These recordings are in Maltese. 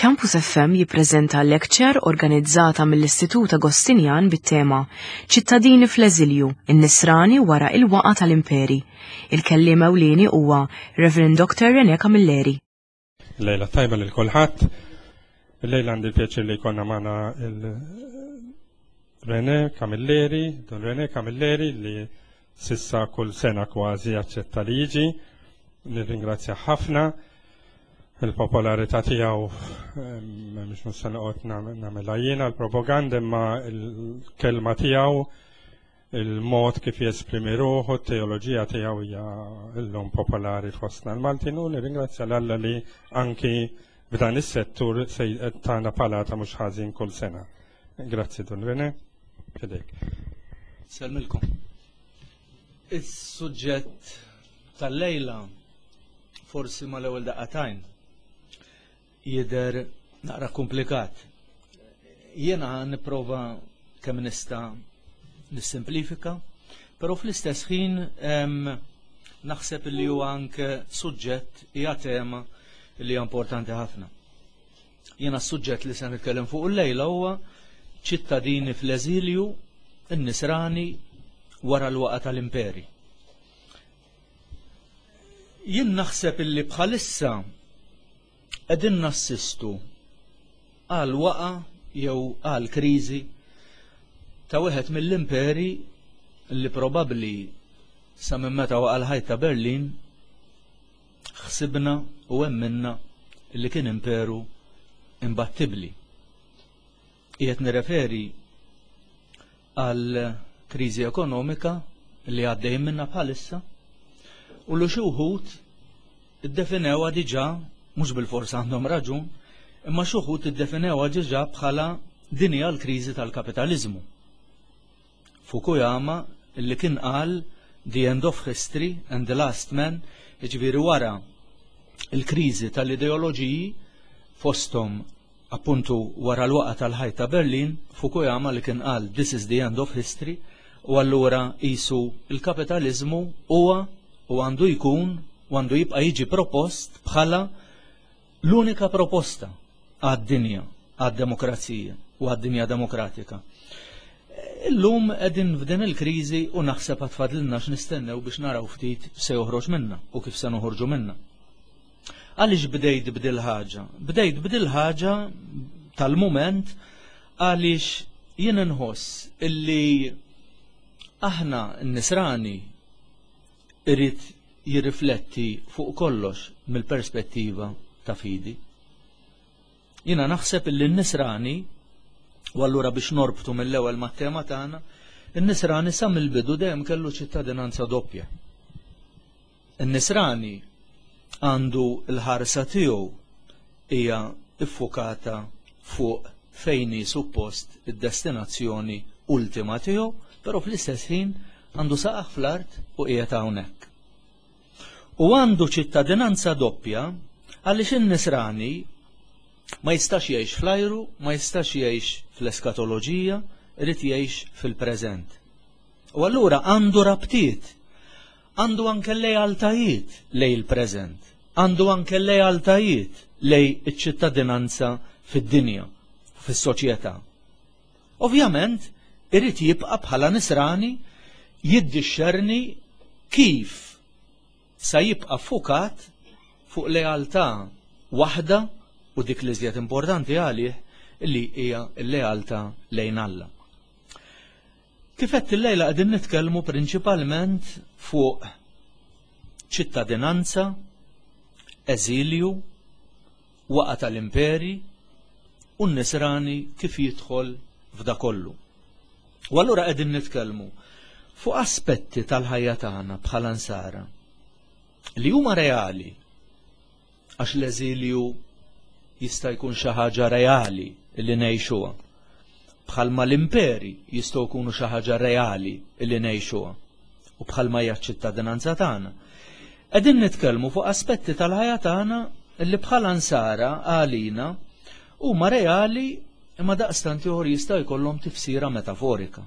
Campus FM jippreżenta lecture organizzata mill-Istitut Agostinjan bit-tema Ċittadini fl-eżilju, in-nisrani wara il-waqa tal-imperi. Il-kelliem ewlieni huwa Reverend Dr. René Camilleri. Lejla tajba lil kulħadd. Lejla għandi l-pjaċir li jkollna magħna René Camilleri li sissa kull sena kważi jaċċetta li jiġi. Nirringrazzja ħafna. Il-popolarità tiegħu mhux nista' noqgħod nagħmilha jiena l-propaganda imma l-kelma tiegħu il-mod kif jesprimi ruħu, t-teoloġija tiegħu hija llum popolari fostna l-Maltin u nirringrazzja l-Alla li anki b'dan is-settur se tagħna palata mhux ħażin kull sena. Grazzi Don René. Fidejk. Salmilkom. Is-suġġett tal-lejla forsi ma l-ewwel daqatajn jidher naqra komplikat. Jiena nipprova kemm nista' nissimplifika, però fl-istess ħin naħseb li huwa anke suġġett hija tema li hija importanti ħafna. Jiena s-suġġett li se nitkellem fuq il-lejla huwa ċittadini fl-eżilju, in-nisrani wara l-waqa tal-imperi. Jien naħseb illi bħalissa qegħdin nassistu għal waqa jew għal kriżi ta' wieħed mill-imperi li probabbli sa minn meta waqa l-ħajt ta' Berlin ħsibna u hemminna li kien imperu imbattibbli. Qiegħed nirreferi għal kriżi ekonomika li għaddej minnha bħalissa u li xi wħud iddefinewha diġà mhux bil-fors għandhom raġun, imma xi wħud iddefinewha diġà bħala din hija l-kriżi tal-kapitaliżmu. Fukuyama li kien qal the end of history and the last man, jiġifieri wara l-kriżi tal-ideoloġiji fosthom appuntu wara l-waqa tal-ħajt ta' Berlin, Fukuyama li kien qal this is the end of history u allura qisu l-kapitaliżmu huwa u għandu jkun u għandu jibqa' jiġi propost bħala l-unika proposta għad-dinja, għad-demokrazija u għad-dinja demokratika. Illum qegħdin f'din il-kriżi u naħseb għatfadlilna x'nistennew biex naraw ftit se joħroġ minnha u kif se noħorġu minnha. Għaliex bdejt bdil ħaġa? Bdejt bdil ħaġa tal-mument għaliex jien inħoss illi aħna n-nisrani irrid jirrifletti fuq kollox mill-perspettiva ta' fidi. Jiena naħseb illi n-nisrani, u allura biex norbtu mill-ewwel mat-tema tagħna, in-nisrani sa mill-bidu dejjem kellu ċittadinanza doppja. In-nisrani għandu l-ħarsa tiegħu hija iffukata fuq fejn hi suppost id-destinazzjoni ultima tiegħu, però fl-istess ħin għandu saqaħ fl-art u qiegħed hawnhekk. U għandu ċittadinanza doppja għaliex in-nisrani ma jistax jgħix fl-ajru, ma jistax jgħix fl-eskatoloġija, irid jgħix fil-preżent. U allura għandu rabtiet, għandu anke lealtajiet lej il-preżent, għandu anke lealtajiet lej iċ-ċittadinanza fid-dinja, fis-soċjetà. Ovvjament, irid jibqa' bħala nisrani jiddixxerni kif sa jibqa' fukat fuq lealtà waħda u dik li żjed importanti għalih li hija l-lealtà lejn Alla. Kif qed illejla qegħdin nitkellmu prinċipalment fuq ċittadinanza, eżilju, waqa tal-imperi u n-nisrani kif jidħol f'da kollu. U allura qegħdin nitkellmu fuq aspetti tal-ħajja tagħna bħala nsara li huma reali għax l-eżilju jista' jkun xi ħaġa reali li ngħixuha. Bħalma l-imperi jistgħu jkunu xi ħaġa reali li ngħixuha u bħalma hija ċ-ċittadinanza tagħna. Qegħdin nitkellmu fuq aspetti tal-ħajja tagħna li bħala nsara għalina huma reali imma daqstant ieħor jistgħu jkollhom tifsira metaforika.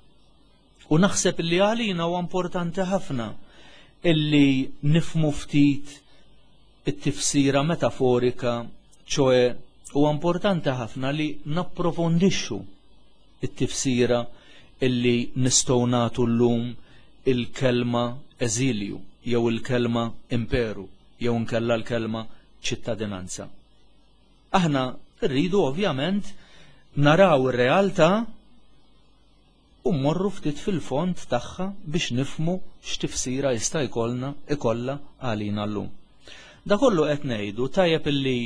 U naħseb li għalina huwa importanti ħafna illi nifhmu ftit it-tifsira metaforika, ċoe huwa importanti ħafna li napprofondixxu it-tifsira illi nistgħu nagħtu llum il-kelma eżilju jew il-kelma imperu jew nkella l-kelma ċittadinanza. Aħna rridu ovvjament naraw ir-realtà u mmorru ftit fil-fond tagħha biex nifhmu x'tifsira jista' ikollha għalina llum. Da kollu qed ngħidu tajjeb illi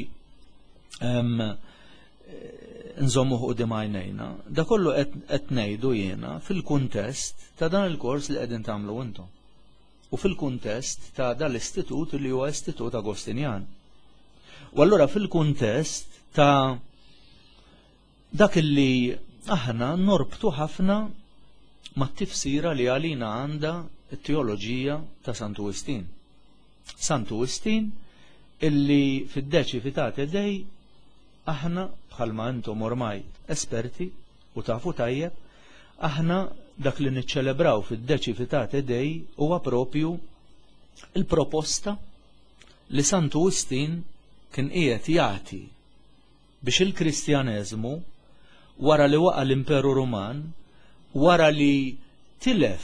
nżommu quddiem għajnejna. Da kollu qed ngħidu jiena fil-kuntest ta' dan il-kors li qegħdin tagħmlu intom. U fil-kuntest ta' dan l-istitut li huwa Istitut Agostinjan. U allura fil-kuntest ta' dak li aħna norbtu ħafna mat-tifsira li għalina għandha t-teoloġija ta' Sant'Ugustin. Sant'Ugustin illi fid-Deċivitate Dei aħna bħalma intom ormai esperti u tafu tajjeb, aħna dak li niċċelebraw fid-Deċivitate Dei huwa propju il-proposta li Sant'Ugustin kien qiegħed jagħti biex il-Kristjaneżmu wara li waqa l-Imperu Ruman, wara li tilef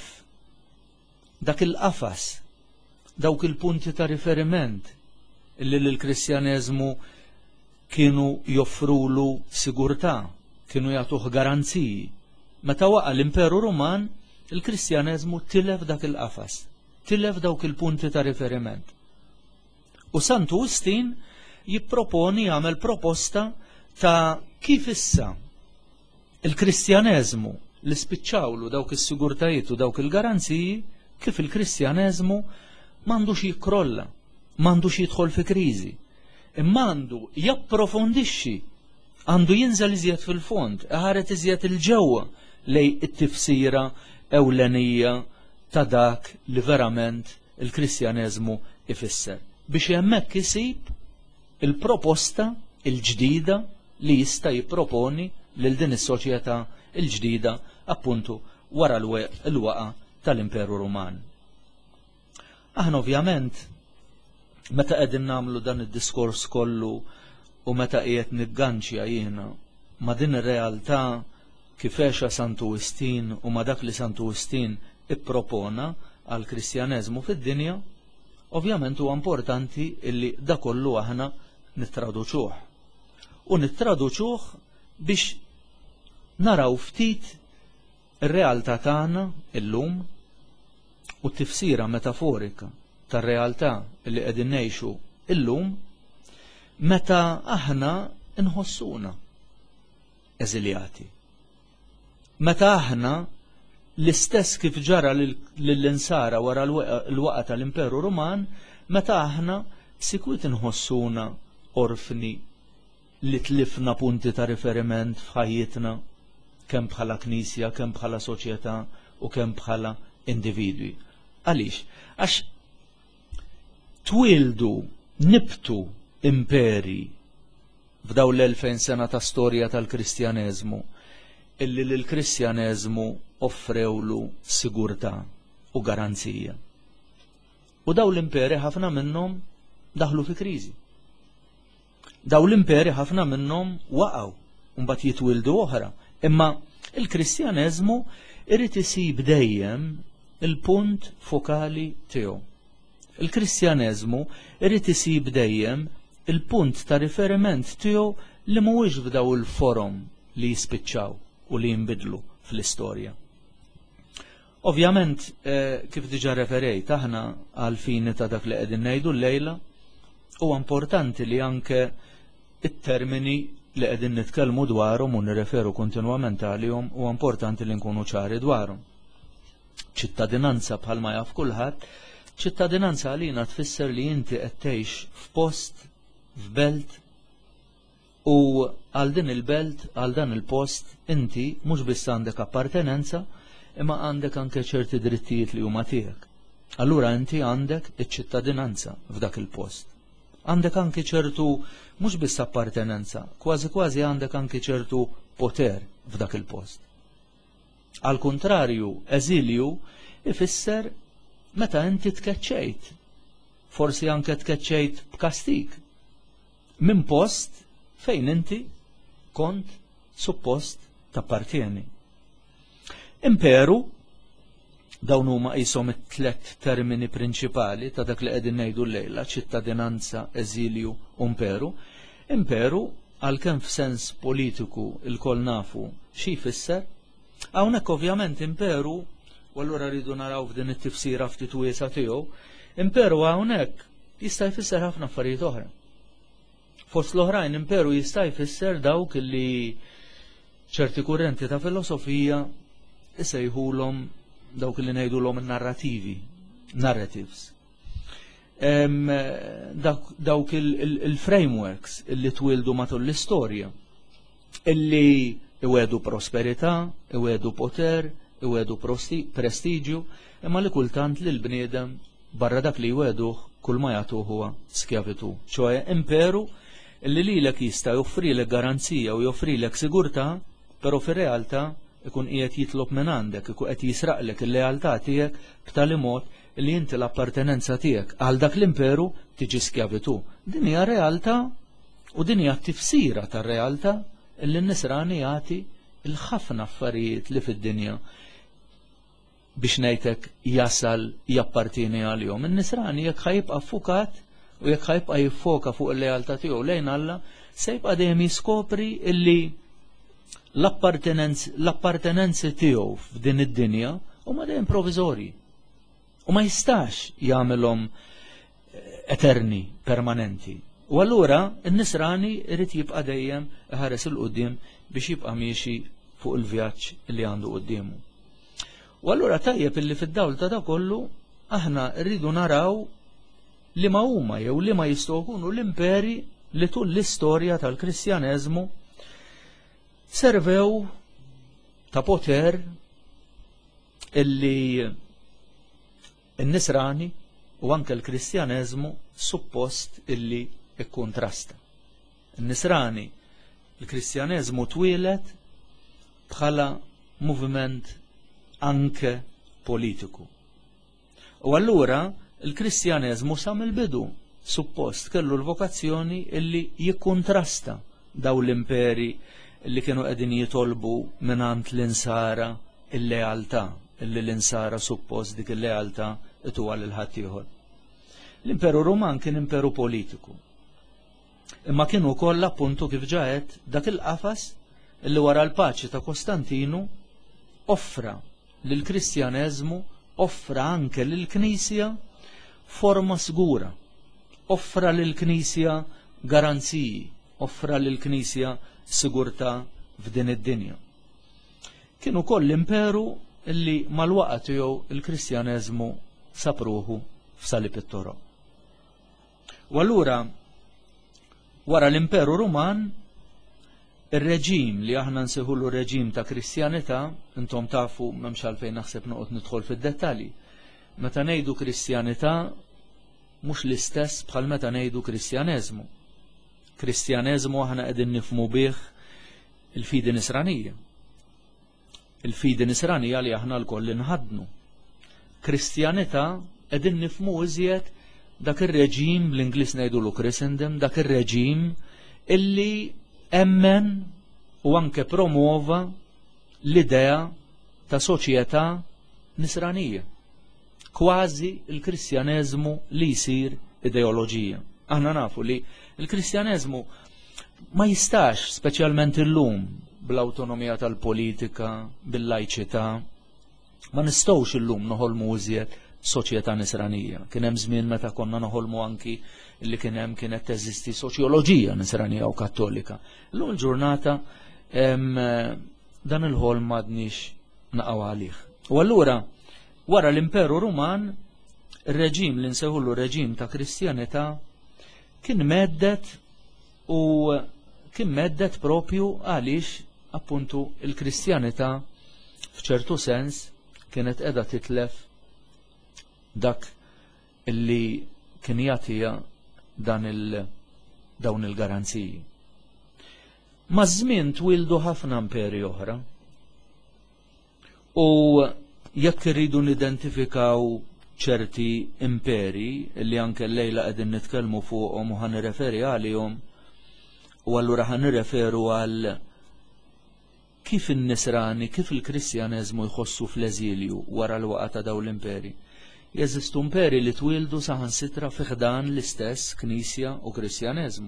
dak il-qafas, dawk il-punti ta' riferiment illi l-Kristjaneżmu kienu joffrulu sigurtà, kienu jagħtuh garanziji. Meta waqa l-Imperu Ruman, il-Kristjaneżmu tilef dak il-qafas, tilef dawk il-punti ta' riferiment. U Sant'Ugustin jipproponi jagħmel proposta ta' kif issa il-Kristjaneżmu li spiċċawlu dawk is-sigurtajiet u dawk il-garanziji, kif il-Kristjaneżmu m'għandux jikkrolla, m'għandux jidħol fi kriżi, imma għandu japprofondixxi, għandu jinżel iżjed fil-fond, ħaret iżjed il-ġewwa lej it-tifsira ewlenija ta' dak li verament il-Kristjaneżmu ifisser. Biex hemmhekk isib il-proposta il-ġdida li jista' jipproponi lil din is-soċjetà il-ġdida appuntu wara l-waqa tal-Imperu Ruman. Aħna ovvjament meta qegħdin nagħmlu dan id-diskors kollu u meta qiegħed nigganċja jiena ma' din ir-realtà kif għexa Sant'Ugustin u ma' dak li Sant'Ugustin ippropona għall Kristjaneżmu fid-dinja, ovvjament huwa importanti illi da kollu aħna nittraduċuh. U nittraduċuh biex naraw ftit ir-realtà tagħna illum u t-tifsira metaforika tar-realtà li qegħdin ngħixu illum meta aħna nħossuna eżiljati. Meta aħna l-istess kif ġara lill-insara wara l-waqa tal-Imperu Ruman, meta aħna sikwit inħossuna orfni li tlifna punti ta' riferiment f'ħajjitna kemm bħala knisja, kemm bħala soċjetà u kemm bħala individwi. Għaliex? Għax twildu nibtu imperi f'daw l-2000 sena ta' storja tal-Kristjaneżmu illi l-Kristjaneżmu offrewlu sigurtà u garanzija. U daw l-imperi ħafna minnhom daħlu fi kriżi. Daw l-imperi ħafna minnhom waqgħu u mbagħad jitwildu oħra. Imma il-Kristjaneżmu irid isib dejjem il-punt fokali tiegħu. Il-Kristjaneżmu irid isib dejjem il-punt ta' riferiment tiegħu li mhuwiex f'daw il-forom li jispiċċaw u li jinbidlu fl-istorja. Ovvjament, kif diġà referejt aħna għal fini ta' dak li qegħdin ngħidu llejla, huwa importanti li anke it-termini li qegħdin nitkellmu dwarhom u nirreferu kontinwament għalihom huwa importanti li nkunu ċari dwarhom. Ċittadinanza bħalma jaf kulħadd, ċittadinanza għalina tfisser li inti qed tgħix f'post, f'belt, u għal din il-belt, għal dan il-post, inti mhux biss għandek appartenenza, imma għandek anke ċerti drittijiet li huma tiegħek. Allura inti għandek iċ-ċittadinanza f'dak il-post. Għandek anke ċertu mhux biss appartenenza, kważi kważi għandek anke ċertu poter f'dak il-post. Al kontrarju, eżilju ifisser meta inti tkeċċejt, forsi anke tkeċċejt b'kastig, minn post fejn inti kont suppost tappartieni. Imperu, dawn huma qishom it-tlet termini prinċipali ta' dak li qegħdin ngħidu llejla, ċittadinanza, eżilju u imperu. Imperu għalkemm f'sens politiku il-kol nafu xi jfisser, hawnhekk ovvjament imperu, u allura rridu naraw f'din it-tifsira ftit wiesa tiegħu, imperu hawnhekk jista' jfisser ħafna affarijiet oħra. Fost l-oħrajn imperu jista' jfisser dawk li ċerti kurrenti ta' filosofija isejħulhom dawk li ngħidulhom in-narrativi, narratives. Dawk il-frameworks illi twildu matul l-istorja, illi iwedu prosperità, iwedu poter, iwedu prestiġju, imma li kultant li l-bniedem barra dak li jweduh kull ma jagħtuh huwa skjavitu. ċoe imperu illi lilek jista' joffrilek garanzija u joffrilek sigurtà, però fir-realtà ikun qiegħed jitlob minn għandek, ikun qed jisraqlek il-lealtà tiegħek b'tali mod li inti l-appartenenza tiegħek għal dak l-imperu tiġi skjavitu. Din hija realtà u din hija tifsira tar-realtà illi n-nisrani jagħti il-ħafna affarijiet li fid-dinja biex ngħidlek jasal jappartieni għalihom. In-nisrani jekk ħajibqa' fukat u jekk ħajibqa' jiffoka fuq il-lealtà tiegħu lejn Alla, se jibqa' dejjem jiskopri illi l-appartenenzi tiegħu f'din id-dinja huma dejjem provizorji u ma jistax jagħmilhom eterni, permanenti. U allura n-nisrani irid jibqa' dejjem iħares il-qudiem biex jibqa' miexi fuq il-vjaġġ li għandu qudiemu. U allura tajjeb illi fid-dawl ta' kollu aħna rridu naraw li ma huma jew li ma jistgħu jkunu l-imperi li tul l-istorja tal-Kristjaneżmu servew ta' poter illi n-nisrani u anke l-Kristjaneżmu suppost illi ikkontrasta. N-nisrani, il-Kristjaneżmu twilet bħala moviment anke politiku. U allura il-Kristjaneżmu sa mill-bidu suppost kellu l-vokazzjoni illi jikkontrasta daw l-imperi illi kienu qegħdin jitolbu mingħand l-insara il-lealtà, illi l-insara suppost dik il-lealtà ituha lil ħaddieħor. L-Imperu Ruman kien imperu politiku. Imma kienu wkoll appuntu kif ġaet dak il-qafas illi wara l-paċi ta' Kostantinu offra lill-Kristjaneżmu, offra anke lill-Knisja forma sigura, offra lill-Knisja garanziji, offra lill-Knisja sigurtà f'din id-dinja. Kienu koll l-imperu illi mal-waqa tiegħu il-Kristjaneżmu sapruħu f'salib it-toroq. U allura wara l-Imperu Ruman ir-reġim li aħna nsejħulu reġim ta' Kristjanità, intom tafu m'hemmx għalfejn naħseb noqgħod nidħol fid-dettalji. Meta ngħidu Kristjanità mhux l-istess bħal meta ngħidu Kristjaneżmu. Kristjaneżmu aħna qegħdin nifhmu bih il-fidi nisranija. Il-fidi nisranija li aħna l-koll inħadnu. Kristjanità qegħdin nifhmu iżjed dak ir-reġim bl-Ingliż ngħidulu Christendom, dak ir-reġim illi emmen u anke promuova l-idea ta' soċjetà nisranija. Kważi il-Kristjaneżmu li jsir ideoloġija. Aħna nafu li il-Kristjaneżmu ma jistax, speċjalment illum, bl-awtonomija tal-politika, bil-lajċità, ma nistgħux illum noħolmu iżjed soċjetà nisranija. Kien hemm żmien meta konna noħolmu anki li kienet teżisti soċjoloġija nisranija u kattolika. Llum il-ġurnata dan il-ħolm m'għadniex naqgħu għalih. U allura wara l-Imperu Ruman, ir-reġim li nsejħulu reġim ta' Kristjanità kien meddet u kien meddet propju għaliex appuntu il-Kristjanità f'ċertu sens kienet qiegħda titlef dak illi kien jagħtiha dawn il-garanziji. Ma' żmien twildu ħafna imperi oħra u jekk irridu nidentifikaw ċerti imperi li anke llejla qegħdin nitkellmu fuqhom u ħanirreferi għalihom U allura ħan nirreferu għal kif in-nisrani, kif il-Kristjaneżmu jħossu fl-eżilju wara l-waqa ta' dawn l-imperi. Jeżistu imperi li twildu saħansitra fih dan l-istess Knisja u Kristjaneżmu.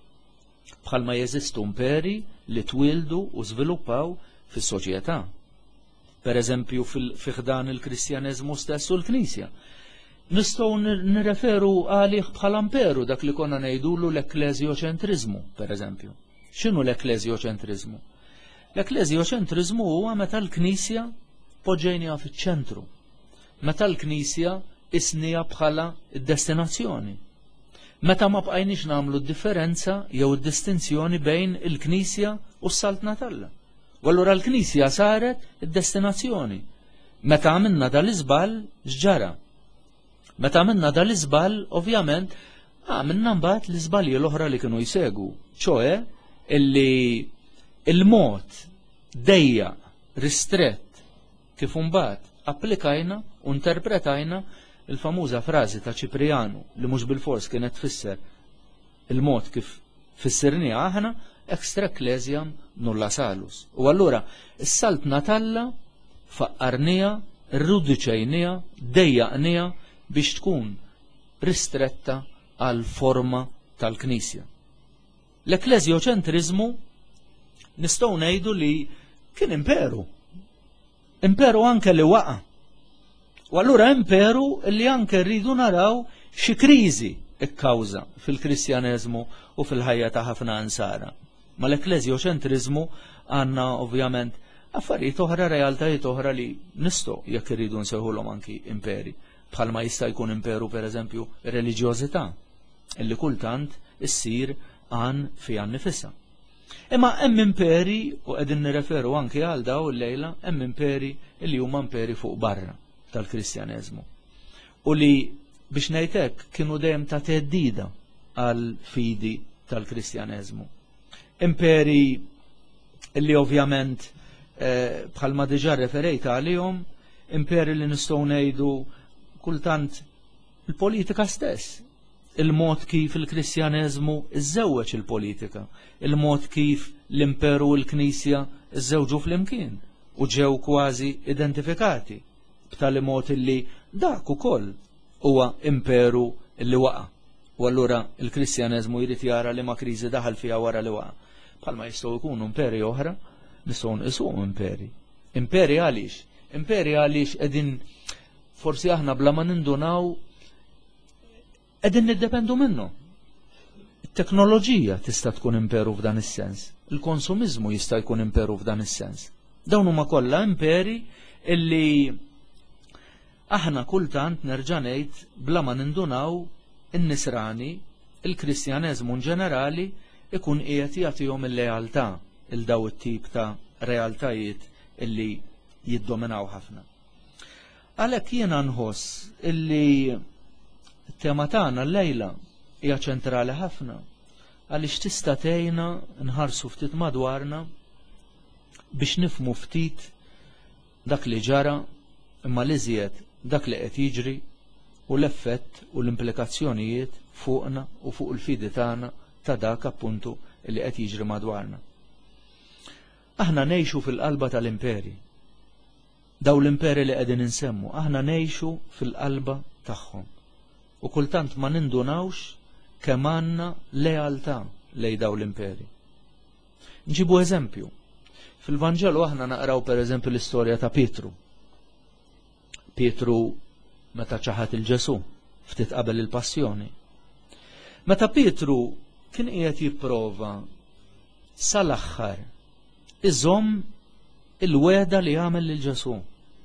Bħalma jeżistu imperi li twildu u żviluppaw fis-soċjetà. Pereżempju fih dan il-Kristjaneżmu stess u l-Knisja. Nistgħu nirreferu għalih bħala imperu dak li konna ngħidulu l-ekklezjoċentrizmu, pereżempju. X'inhu l-ekklezjoċentrizmu? L-ekklezjoċentrizmu huwa meta l-Knisja poġġejniha fiċ-ċentru. Meta l-Knisja isnija bħala d-destinazzjoni. Meta ma bqajniex nagħmlu d-differenza jew id-distinzjoni bejn il-Knisja u s-Saltna Talla. U allura l-Knisja saret id-destinazzjoni. Meta għamilna dal-iżball x'ġara? Meta għamilna dal-iżball, ovvjament, għamilna mbagħad l-iżbalji l-oħra li kienu jsegu, ċoe illi il-mod dejjaq, ristrett kif imbagħad applikajna u interpretajna il-famuża frażi ta' Ċiprianu li mhux bil-fors kienet tfisser il-mod kif fissirniha aħna extra ecclesiam nulla salus. U allura is-Saltna Talla faqqarnija, rrudiċejnija, dejjaqnija biex tkun ristretta għal forma tal-Knisja. L-ekklezjoċentrizmu nistgħu ngħidu li kien imperu. Imperu anke li waqa'. U allura imperu li anke rridu naraw xi kriżi ikkawża fil-Kristjaneżmu u fil-ħajja ta' ħafna ansara. Ma l-ekklezjoċentrizmu għandna ovvjament affarijiet oħra, realtajiet oħra li nistgħu jekk irridu nsejħulhom anki imperi. Bħalma jista' jkun imperu pereżempju reliġjożità illi kultant issir għan fiha nnifisha. Imma hemm imperi, u qegħdin nirreferu anke għal daw il-lejla, hemm imperi li huma imperi fuq barra tal-Kristjaneżmu. U li biex ngħid hekk kienu dejjem ta' theddida għal fidi tal-Kristjaneżmu. Imperi li ovvjament bħalma diġà referejt għalihom, imperi li nistgħu ngħidu kultant il-politika stess. Il-mod kif il-Kristjaneżmu iżżewweġ il-politika, il-mod kif l-imperu u l-Knisja iżżewġu flimkien u ġew kważi identifikati b'tali mod illi dak ukoll huwa imperu li waqa'. U allura il-Kristjaneżmu jrid jara li ma kriżi daħal fiha wara li waqa'. Bħalma jistgħu jkunu imperi oħra, nistgħu nqisuhom imperi. Imperi għaliex? Imperi għaliex qegħdin forsi aħna bla ma nindunaw qegħdin niddependu minnu. It-teknoloġija tista' tkun imperu f'dan is-sens. Il-konsumiżmu jista' jkun imperu f'dan is-sens. Dawn huma kollha imperi illi aħna kultant nerġa' ngħid bla ma nindunaw in-nisrani, il-Kristjaneżmu ġenerali ikun qiegħed jagħtihom il-lealtà il daw it-tip ta' realtajiet illi jiddominaw ħafna. Għalhekk jiena nħoss illi t-tema tagħna llejla hija ċentrali ħafna għaliex tista' tgħinna nħarsu ftit madwarna biex nifhmu ftit dak li ġara imma li żjed dak li qed jiġri u l-effett u l-implikazzjonijiet fuqna u fuq il-fidi tagħna ta' dak appuntu li qed jiġri madwarna. Aħna ngħixu fil-qalba tal-imperi. Daw l-imperi li qegħdin insemmu, aħna ngħixu fil-qalba tagħhom. U kultant ma nindunawx kemm għandna lealtà lejn daw l-imperi. Nġibu eżempju. Fil-Vanġelu aħna naqraw pereżempju l-istorja ta' Pietru. Pietru meta ċaħat il-Ġesu ftit qabel il-Passjoni. Meta Pietru kien qiegħed jipprova sal-aħħar iżomm il-weda li għamel lil Ġesu.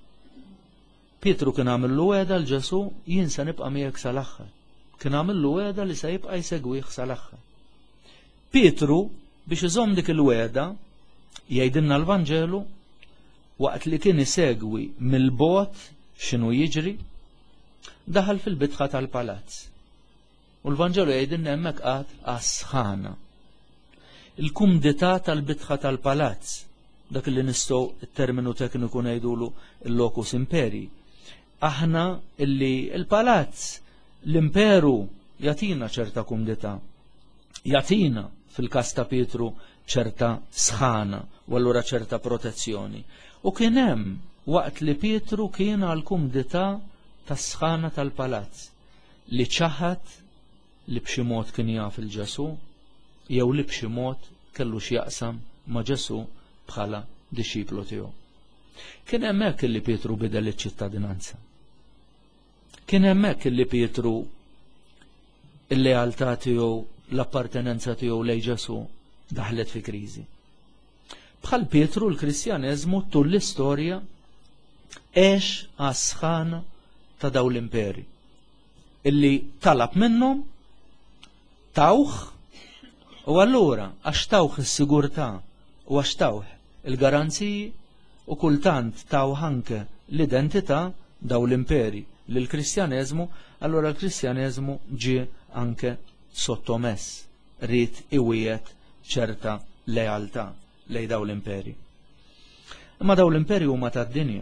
Pietru kien għamel l-weda l-Ġesu jien se nibqa' miegħek sal-aħħar. Kien għamel l-weda li se jibqa' jsegwih sal-aħħar. Pietru biex iżomm dik il-weda jgħidilna l-Vanġelu waqt li kien isegwi mill-bogħod x'inhu jiġri daħal fil-bitħa tal-palazz. U l-Vanġelu jgħidilna hemmhekk qatt għas-sħana. Il-kumdità tal-bitħa tal-palazz, dak li nistgħu it-terminu tekniku ngħidulu l-locus imperi. Aħna illi il-palazz, l-imperu jagħtina ċerta kumdità, jagħtina fil-każ ta' Pietru ċerta sħana u allura ċerta protezzjoni. U kien hemm waqt li Pietru kien għal kumdità tas-sħana tal-palazz li ċaħat li b'xi mod kien jaf il-Ġesu jew li b'xi mod kellu x'jaqsam ma' Ġesu bħala disċiplu tiegħu. Kien hemmhekk illi Pietru bidel iċ-ċittadinanza. Kien hemmhekk illi Pietru il-lealtà tiegħu, l-appartenenza tiegħu lejn Ġesu daħlet fi kriżi. Bħal Pietru l-Kristjaneżmu tul l-istorja għex għas-sħana ta' dawn l-imperi illi talab minnhom tawħ u allura għax tawħ is-sigurtà u għax tawħ il-garanziji u kultant tawħ anke l-identità dawn l-imperi lill-Kristjaneżmu, allura l-Kristjaneżmu ġie anke sottomess, rid iwiet ċerta lealtà lejn dawn l-imperi. Imma dawn l-imperi huma tad-dinja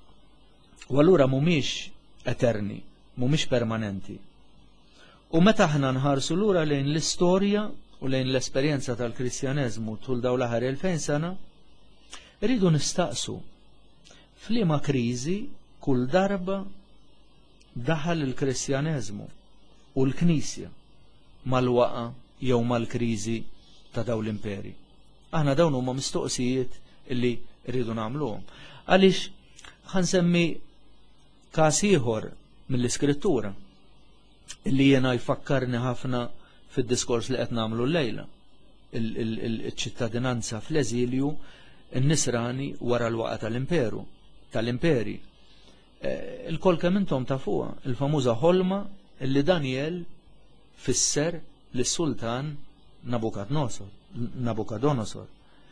u allura mhumiex eterni, mhumiex permanenti. U meta aħna nħarsu lura lejn l-istorja u lejn l-esperjenza tal-Kristjaneżmu tul dawn l-aħħar 2000 sena, rridu nistaqsu f'liema kriżi kull darba daħal il-Kristjaneżmu u l-Knisja mal-waqa jew mal-kriżi ta' dawn l-imperi. Aħna dawn huma mistoqsijiet illi rridu nagħmluhom. Għaliex ħansemmi każ ieħor mill-Iskrittura illi jiena jfakkarni ħafna fid-diskors li qed nagħmlu llejla. Il-ċittadinanza fl-eżilju n-nisrani wara l-waqa tal-imperi. Il-kol kemm intom tafuha, il-famuża ħolma illi Daniel fisser lis-sultan Nabukadonosor.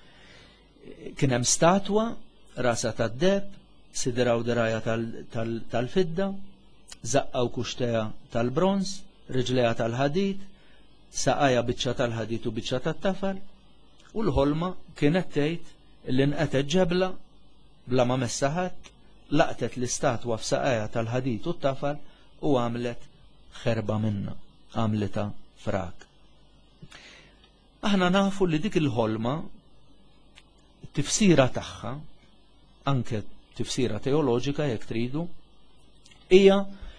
Kien hemm statwa rasa tad-deb, sidraw diraja tal-fidda, zaqqaw kuxteja tal-bronz, riġleja tal-ħadid, saqajja biċċa tal-ħadid u biċċa tat-tafal, u l-ħolma kienet tgħid li nqetet ġebla bla ma messaħat, laqtet l-istatwa f'saqajja tal-ħadid u t-tafal u għamlet ħerba minna, għamleta frak. Aħna nafu li dik il-ħolma tifsira tagħha, anke tifsira teoloġika jekk tridu, hija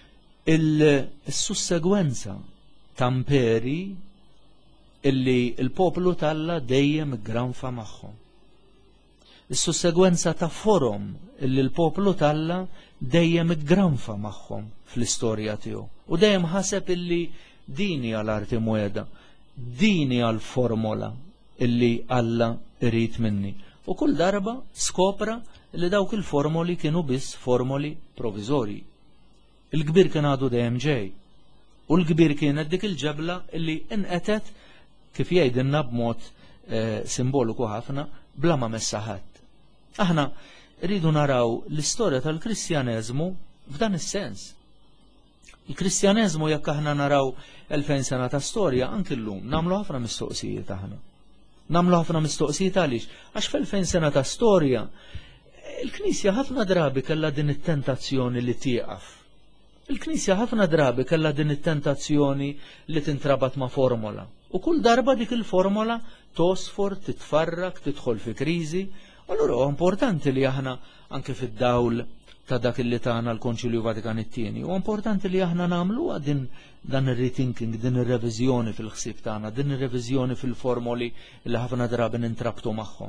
il-sussegwenza ta' imperi illi il-poplu talla dejjem granfa magħhom. Is-sussegwenza ta' forom illi l-poplu talla dejjem granfa magħhom fl-istorja tiegħu. U dejjem ħaseb illi dini għal-arti mweda, dini għal-formola illi Alla irid minni. U kull darba skopra li dawk il-formoli kienu biss formoli provizorji. Il-kbir kien għadu dejjem ġej. U l-kbir kienet dik il-ġebla illi inqetet kif jgħidilna b'mod simboliku ħafna bla ma messaħat. Aħna rridu naraw l-istorja tal-Kristjaneżmu f'dan is-sens. Il-Kristjaneżmu jekk aħna naraw 2000 sena ta' storja anke llum nagħmlu ħafna mistoqsijiet aħna. Nagħmlu ħafna mistoqsijiet għaliex għax fl-2000 sena ta' storja il-Knisja ħafna drabi kellha din it-tentazzjoni li tieqaf. Il-Knisja ħafna drabi kellha din it-tentazzjoni li tintrabat ma' formola. U kull darba dik il-formola tosfor, titfarrak, tidħol fi kriżi. Allura huwa importanti li aħna anke fid-dawl ta' dak li tagħna l-Konċilju Vatikan it-tieni. Huwa importanti li aħna nagħmluha dan ir-rethinking, din ir-reviżjoni fil-ħsieb tagħna, din ir-reviżjoni fil-formoli li ħafna drabi nintrabtu magħhom.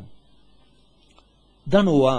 Dan huwa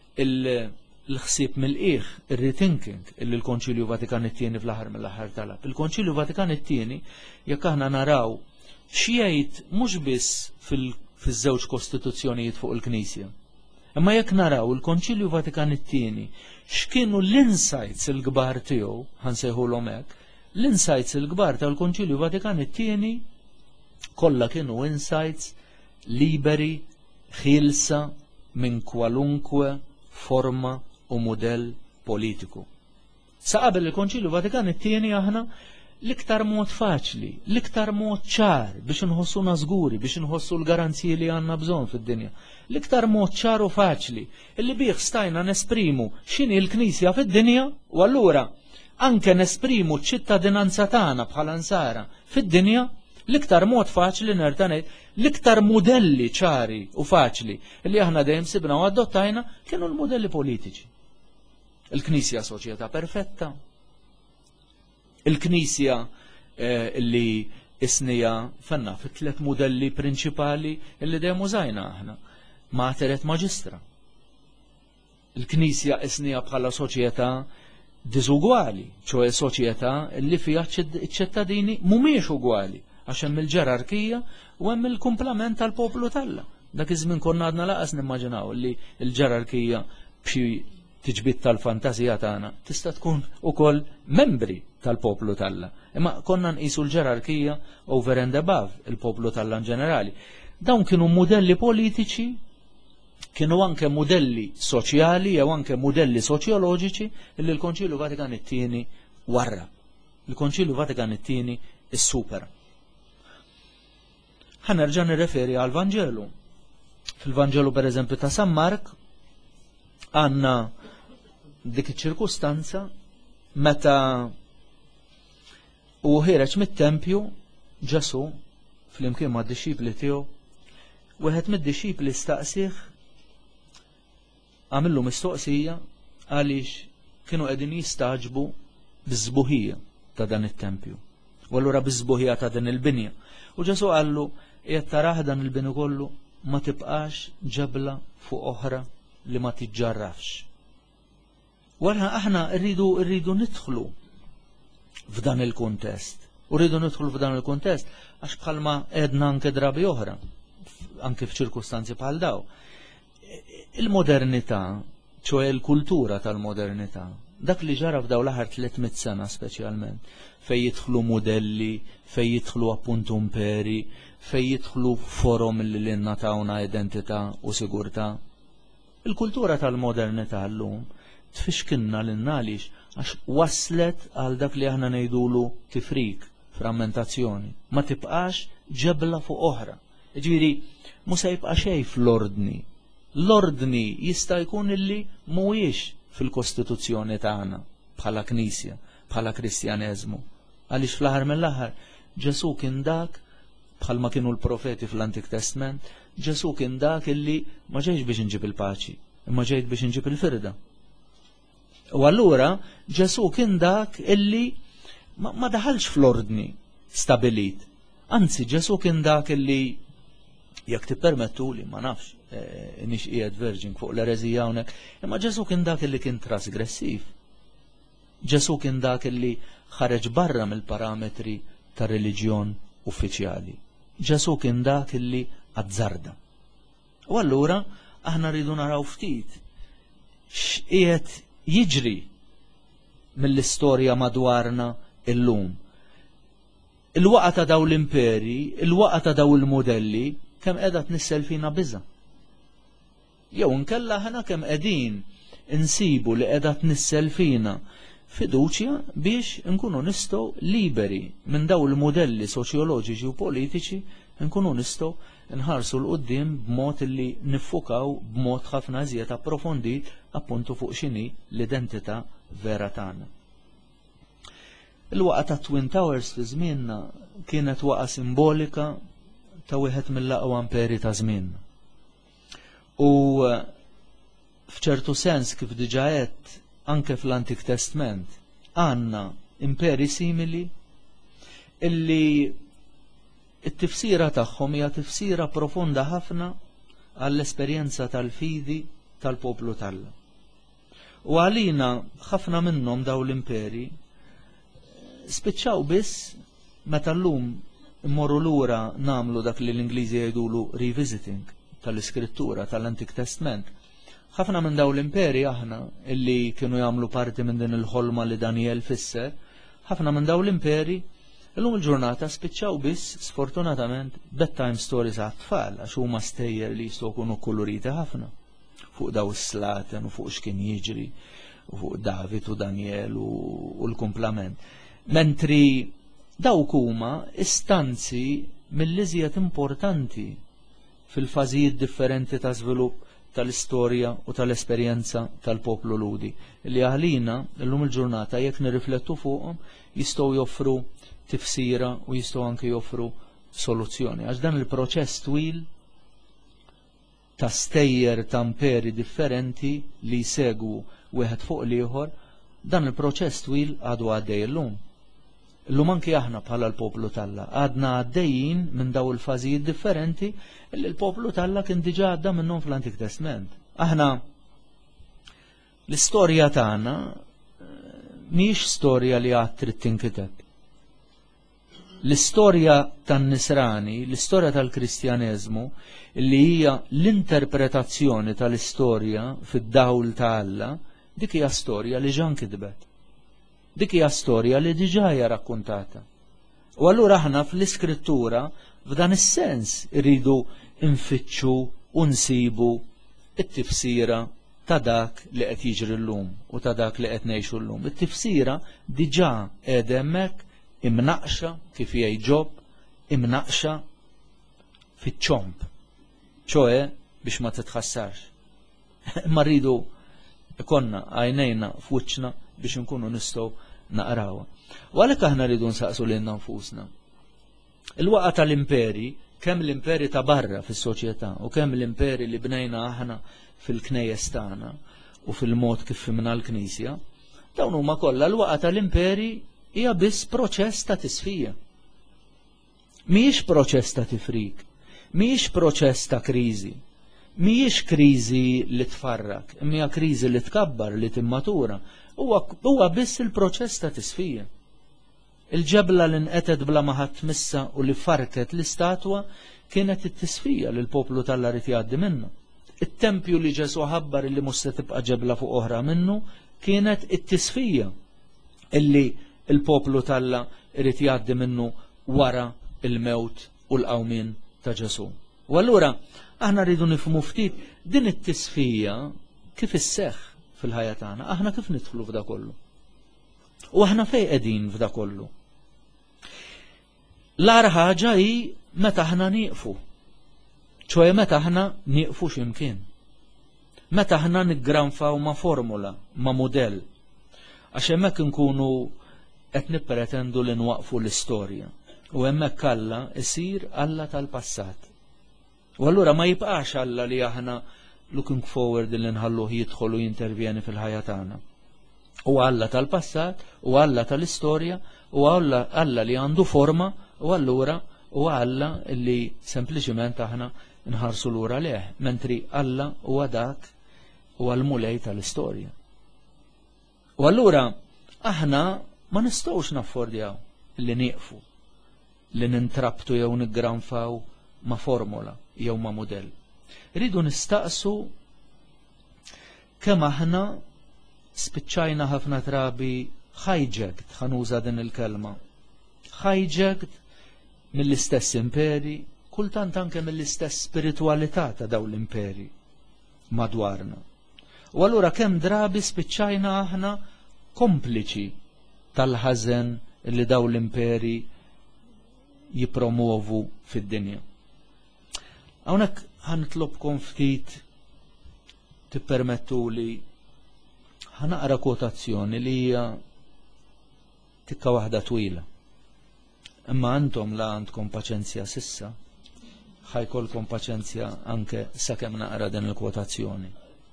l-ħsieb mill-qiegħ, ir-rethinking illi l-Konċilju Vatikan it-tieni fl-aħħar mill-aħħar talab. Il-Konċilju Vatikan it-tieni jekk aħna naraw x'jgħid mhux biss fiż-żewġ kostituzzjonijiet fuq il-Knisja. Imma jekk naraw il-Konċilju Vatikan it-tieni x'kienu l-insights il-kbar tiegħu, ħansejħulhom hekk, l-insights il-kbar tal-Konċilju Vatikan it-tieni kollha kienu insights liberi, ħielsa minn kwalunkwe forma u mudell politiku. Sa qabel il-Konċilju Vatikan it-tieni aħna l-iktar mod faċli, l-iktar mod ċar biex nħossuna żguri, biex nħossu l-garanziji li għandna bżonn fid-dinja. L-iktar mod ċar u faċli illi bih stajna nesprimu x'inhi l-Knisja fid-dinja u allura anke nesprimu ċ-ċittadinanza tagħna bħala nsara fid-dinja L-iktar mod faċli nerta' ngħid, l-iktar modelli ċari u faċli li aħna dejjem sibna u adottajna kienu l-modelli politiċi. Il-Knisja soċjetà perfetta, il-Knisja li isnija fanna fit-tliet modelli prinċipali li dejjem użajna aħna. Materet Maġistra. Il-Knisja isnija bħala soċjetà diżugwali, ċoe soċjetà li fiha ċ-ċittadini mhumiex ugwali, għax hemm il-ġerarkija u hemm il-kumplament tal-poplu talla. Dak iż-żmien konna għadna laqas nimmaġinaw li l-ġerarkija b'xi tiġbid tal-fantasija tagħna tista' tkun ukoll membri tal-poplu talla. Imma konna nqisu l-ġerarkija over and above il-poplu talla in ġenerali. Dawn kienu modelli politiċi, kienu anke modelli soċjali jew anke modelli soċjoloġiċi li l-Konċilju Vatikan it-tieni warra. Il-Konċilju Vatikan it-tieni is-supera. Ħanerġa' nirreferi għal Vanġelu. Fil-Vanġelu pereżempju ta' San Mark għandna dik iċ-ċirkustanza meta u ħireġ mit-tempju Ġesu flimkien mad-dixxipli tiegħu, wieħed mid-dixxipli staqsih għamillu mistoqsija għaliex kienu qegħdin jistaġbu biż-żbuħija ta' dan it-tempju. U allura biż-żbuħija ta' din il-binja. U Ġesu qallu qiegħed taraħ dan il-bini kollu ma tibqax ġebla fuq oħra li ma tiġġarrafx. Wara aħna rridu nidħlu f'dan il-kuntest. U rridu nidħlu f'dan il-kuntest għax bħalma qedna anke drabi oħra, anke f'ċirkustanzi bħal daw. Il-modernità, ċoe l-kultura tal-modernità, dak li ġara f'daw l-aħħar 300 sena speċjalment, fej jidħlu modelli, fej jidħlu appuntu imperi, fej jidħlu forum li l-innatawna identità u sigurtà. Il-kultura tal-modernità llum tfixkinna l-innalix għax waslet għal dak li aħna ngħidulu tifrik, frammentazzjoni. Ma tibqax ġebla fuq oħra. Ġifieri mhux se jibqa' xejn fl-ordni. L-ordni jista' jkun illi mhuwiex fil-Kostituzzjoni tagħna bħala Knisja, bħala Kristjaneżmu. Għaliex fl-aħħar mill-aħħar Ġesu kien dak bħalma kienu l-profeti fl-Antik Testament, Ġesu kien dak illi ma ġejx biex inġib il-paċi, imma ġejt biex inġib il-firda. U allura Ġesu kien dak illi ma daħalx fl-ordni stabilit. Anzi, Ġesu kien dak illi jekk tippermettu li ma nafx nix qiegħed verġin fuq l-ereżija hawnhekk, imma Ġesu kien dak illi kien trasgressiv. Ġesu kien dak illi ħareġ barra mill-parametri ta' reliġjon uffiċjali. Ġesu kien dak illi azzarda. U allura aħna rridu naraw ftit x'qiegħed jiġri mill-istorja madwarna illum. Il-waqa ta' daw l-imperi, il-waqa ta' daw il-modelli, kemm qiegħda tnissel fina biża'. Jew inkella aħna kemm qegħdin insibu li qiegħda tnissel fina fiduċja biex nkunu nistgħu liberi minn daw il-modelli soċjoloġiċi u politiċi, nkunu nistgħu nħarsu l-qoddim b'mod li niffukaw b'mod ħafna iżjed approfondit appuntu fuq x'inhi l-identità vera tagħna. Il-waqa ta' Twin Towers fi żmienna kienet waqa simbolika ta' wieħed mill-aqwa imperi ta' żmienna. U f'ċertu sens kif diġà qed anke fl-Antik Testament għandna imperi simili illi it-tifsira tagħhom hija tifsira profonda ħafna għall-esperjenza tal-fidi tal-poplu talla. U għalina ħafna minnhom daw l-imperi spiċċaw biss meta llum immorru lura nagħmlu dak li l-Ingliżi jgħidulu revisiting tal-iskrittura tal-Antik Testament. Ħafna minn daw l-imperi aħna illi kienu jagħmlu parti minn din il-ħolma li Daniel fisser, ħafna minn daw l-imperi illum il-ġurnata spiċċaw biss sfortunatament bedtime stories għat-tfal għax huma stejjer li jistgħu jkunu koloriti ħafna fuq daw is-slaten u fuq x'kien jiġri u fuq David u Daniel u l-kumplament. Mentri dawk huma istanzi mill-iżjed importanti fil-fażijiet differenti ta' żvilupp tal-istorja u tal-esperjenza tal-poplu ludi li għalina llum il-ġurnata jekk nirriflettu fuqhom jistgħu joffru tifsira u jistgħu anke joffru soluzzjoni, għax dan il-proċess twil ta' stejjer ta' imperi differenti li jsegwu wieħed fuq l-ieħor, dan il-proċess twil għadu għaddej illum. Illum anki aħna bħala l-poplu Talla għadna għaddejjin minn daw il-fażijiet differenti li l-poplu Talla kien diġà għadda minnhom fl-Antik Testament. Aħna l-istorja tagħna mhijiex storja li għad trid tinkiteb. L-istorja tan-Nisrani, l-istorja tal-Kristjaneżmu li hija l-interpretazzjoni tal-istorja fid-dawl ta' Alla, dik hija storja li ġan kitbet. Dik hija storja li diġà hija rakkuntata. U allura aħna fl-iskrittura f'dan is-sens irridu nfittxu u nsibu it-tifsira ta' dak li qed jiġri llum u ta' dak li qed ngħixu llum. It-tifsira diġà qiegħda hemmhekk imnaqxa kif jgħid Ġob, imnaqxa fiċ-ċomp, ċoe biex ma titħassarx. Ma rridu ikonna għajnejna f'wiċċna biex nkunu nistgħu naqrawha. U għalhekk aħna rridu nsaqsu lilna nfusna. Il-waqa tal-imperi, kemm l-imperi ta' barra fis-soċjetà u kemm l-imperi li bnejna aħna fil-knejjes tagħna u fil-mod kif fimna l-Knisja, dawn huma kollha l-waqa tal-imperi hija biss proċess ta' tisfija. Mhijiex proċess ta' tifrik, mhijiex proċess ta' kriżi, mhijiex kriżi li tfarrak, imma kriżi li tkabbar, li timmatura. Huwa biss il-proċess ta' tisfija. Il-ġebla li nqetet bla ma ħadd missa u li farket l-istatwa kienet it-tisfija li l-poplu Talla rid jgħaddi minnha. It-tempju li Ġesu ħabbar li mhux se tibqa' ġebla fuq oħra minnu kienet it-tisfija illi il-poplu Talla irid jgħaddi minnu wara il-mewt u l-qawmien ta' Ġesu. U allura aħna rridu nifhmu ftit din it-tisfija kif isseħħ fil-ħajja tagħna, aħna kif nidħlu f'da kollu. U aħna fejn qegħdin f'da kollu. L-ar ħaġa hi meta aħna nieqfu. ċoe meta aħna nieqfu x'imkien. Meta aħna niggranfaw ma' formula, ma' mudell. Għax hemmhekk nkunu qed nippretendu li nwaqfu l-istorja. U hemmhekk Alla isir Alla tal-passat. U allura ma jibqax Alla li aħna looking forward li nħalluh jidħol u jintervjeni fil-ħajja tagħna. U Alla tal-passat, u Alla tal-istorja, u Alla li għandu forma, u allura u Alla li sempliċement aħna nħarsu lura leħ, mentri Alla huwa dak u għal-mulej tal-istorja. U allura aħna ma nistgħux naffordjaw li nieqfu, li nintrabtu jew niggranfaw ma' formula jew ma' modell. Ridu nistaqsu kemm aħna spiċċajna ħafna trabi hijacked, ħanuża din il-kelma. Hijacked mill-istess imperi, kultant anke mill-istess spiritualità ta' dawn l-imperi madwarna. U allura kemm drabi spiċċajna aħna kompliċi tal-ħażen li dawn l-imperi jipromuovu fid-dinja. Hawnhekk ħanitlobkom ftit tippermettu li ħanaqra kwotazzjoni li hija tikka waħda twila. Imma għandhom la għandkom paċenzja sissa, ħajkolkom paċenzja anke sakemm naqra din il-kwotazzjoni.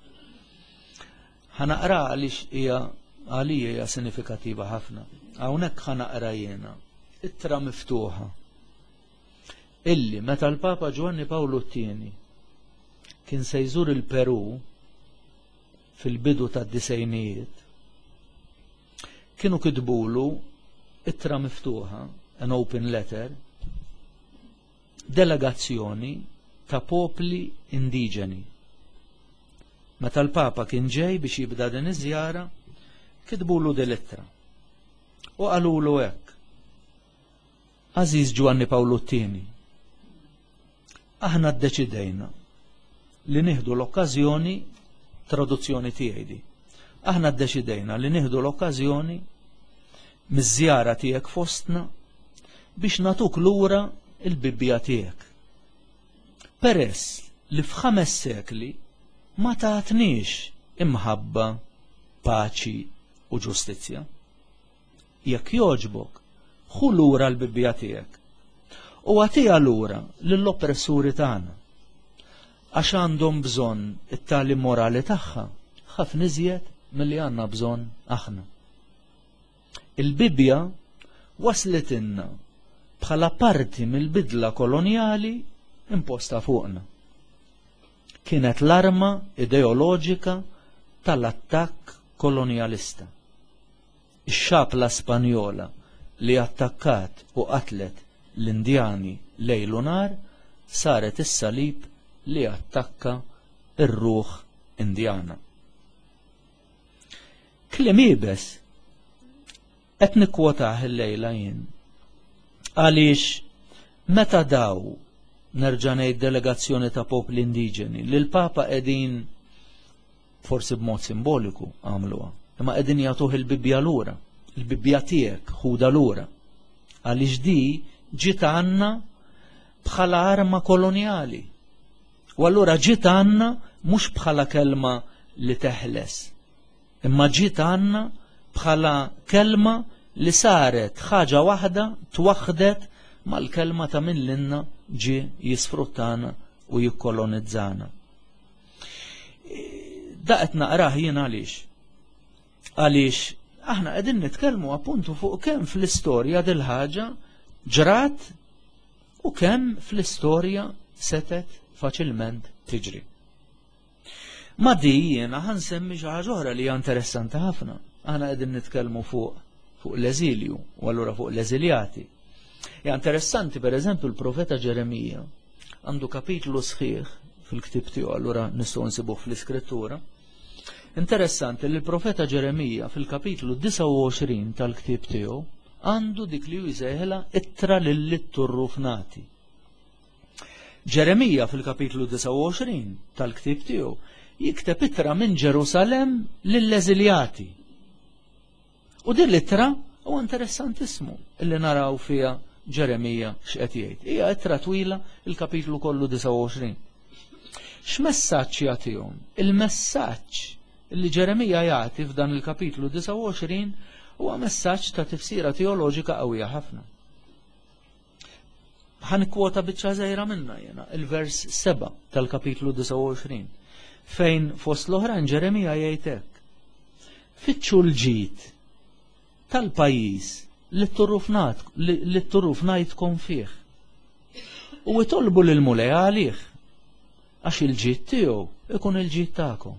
Ħanaqra għaliex għalija hija sinifikativa ħafna. Hawnhekk ħanaqra jiena ittra miftuħa illi meta l-Papa Giovanni Paolo II kien se jżur il-Peru fil-bidu tad-disejnijiet, kienu kitbulu ittra miftuħa, an open letter, delegazzjoni ta' popli indiġeni. Meta l-Papa kien ġej biex jibda din iż-żjara, kitbulu dil-ittra. U qalulu hekk: Aziz Giovanni Paolo II, aħna ddeċidejna li nieħdu l-okkażjoni, traduzzjoni tiegħi, aħna ddeċidejna li nieħdu l-okkażjoni miż-żjara tiegħek fostna biex natuk lura il-Bibbja tiegħek. Peress li f'5 sekli ma tatniex imħabba, paċi u ġustizzja. Jekk jogħġbok, ħu lura l-Bibbja tiegħek u għatija lura lill-oppressuri tagħna għax għandhom bżonn it-tagħlim morali tagħha ħafna iżjed milli għandna bżonn aħna. Il-Bibja waslitilna bħala parti mill-bidla kolonjali imposta fuqna. Kienet l-arma ideoloġika tal-attakk kolonjalista. Ix-xabla Spanjola li attakkat u qatlet l-Indjani lejlu nar saret is-salib li attakka ir-ruħ Indjana. Kliem ibes qed nikkwotah illejla jien għaliex meta daw nerġa' ngħid delegazzjoni ta' popli indiġeni li l-Papa qegħdin forsi b'mod simboliku għamluha, imma qegħdin jagħtuh il-Bibja lura, il-Bibja tiegħek ħuda lura. Għaliex di ġiet għandna bħala arma kolonjali. U allura ġiet għandna mhux bħala kelma li teħles, imma ġiet għandna bħala kelma li saret ħaġa waħda twaħħdet mal-kelma ta' min linna ġi jisfruttana u jikkolonizzana. Daqet naqrah jien għaliex aħna qegħdin nitkellmu appuntu fuq kemm fl-istorja dil ħaġa ġrat u kemm fl-istorja setet faċilment tiġri. Ma di jiena ħansemmi xi ħaġa oħra li hija interessanti ħafna. Aħna qegħdin nitkellmu fuq l-eżilju u allura fuq l-eżiljati. Hija interessanti pereżempju l-profeta Ġeremija għandu kapitlu sħiħ fil-ktib tiegħu, allura nistgħu nsibuh fl-iskrittura. Interessanti li l-profeta Ġeremija fil-kapitlu 29 tal-ktib tiegħu għandu dik li jisejħela ittra lill-turrufnati. Ġeremija fil-kapitlu 29 tal-ktib tiegħu jikteb ittra minn Ġerusalem lill-eżiljati. U din l-ittra huwa interessantissimu illi naraw fiha Ġeremija x'qed jgħid. Hija ittra twila il-kapitlu kollu 29. X'messaġġ jagħtihom? Il-messaġġ li Ġeremija jagħti f'dan il-kapitlu 29 huwa messaġġ ta' tifsira teoloġika qawwija ħafna. Ħankwota biċċa żgħira minnha jiena, il-vers 7 tal-kapitlu 29, fejn fost l-oħrajn Ġeremija jgħid hekk: Fittxu l-ġid tal-pajjiż li t-turrufnajtkom fih u itolbu lil mulej għalih għax il-ġid tiegħu ikun il-ġid tagħkom.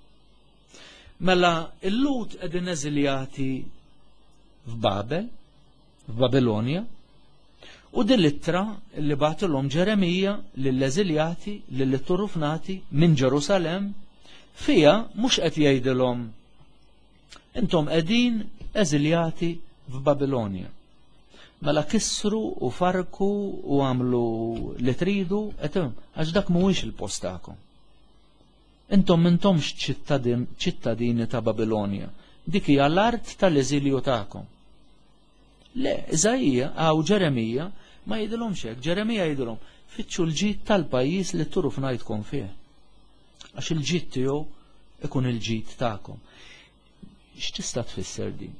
Mela il-lut qegħdin eżiljati f'Babel, f'Babilonja, u din l-ittra li bagħtilhom Ġeremija lill-eżiljati, lill-turrufnati minn Ġerusalem fija mhux qed jgħidilhom intom qegħdin eżiljati f'Babilonja. Mela kissru u farku u għamlu li tridu għax dak mhuwiex il-post tagħkom. Intom m'intomx ċittadini ta' Babilonja, dik hija l-art tal-eżilju tagħkom. Le, Iżajja għaw Ġeremija ma jgħidilhomx hekk, Ġeremija jgħidilhom fittxu l-ġid tal-pajjiż li turrufnajtkom fih. Għax il-ġid tiegħu ikun il-ġid tagħkom. X'tista' tfisser din?